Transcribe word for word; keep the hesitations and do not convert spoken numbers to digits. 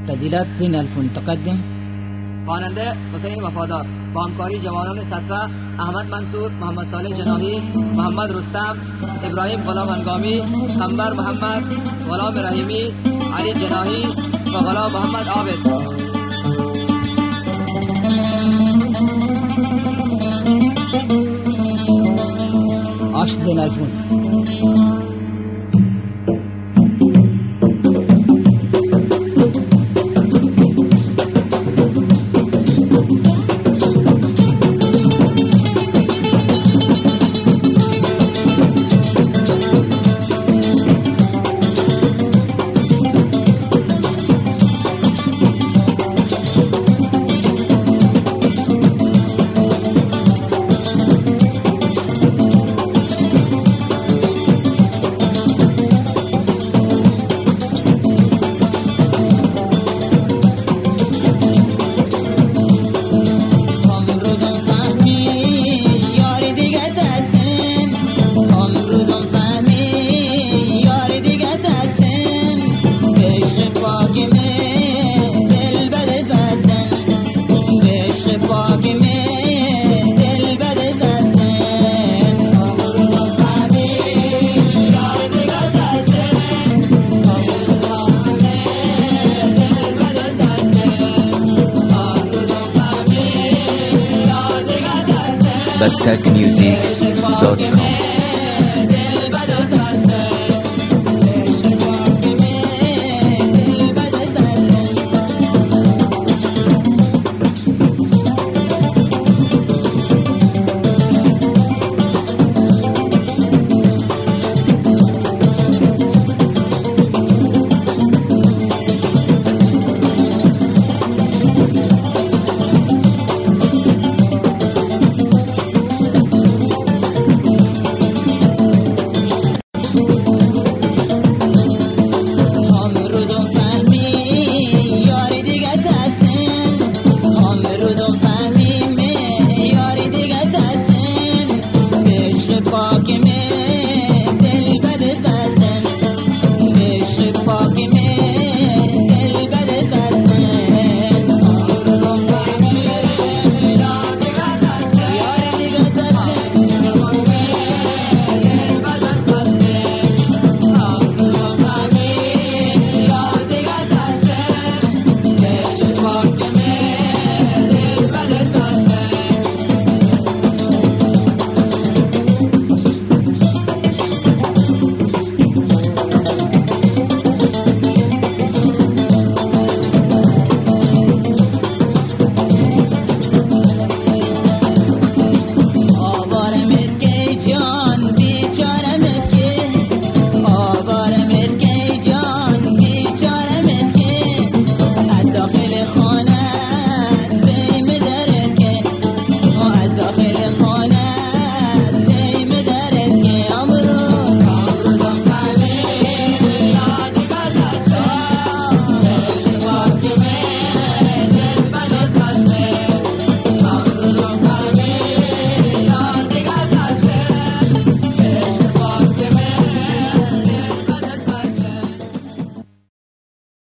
معتدلات زين الفن تقدم خواننده حسین وفادار با همکاری جوانان صدفه احمد منصور، محمد صالح جناحی، محمد رستم، ابراهیم غلام هنگامی، قنبر محمد، غلام رحیمی، علی جناحی و غلام محمد عابد. عشق زين الفن. Bastak Music dot com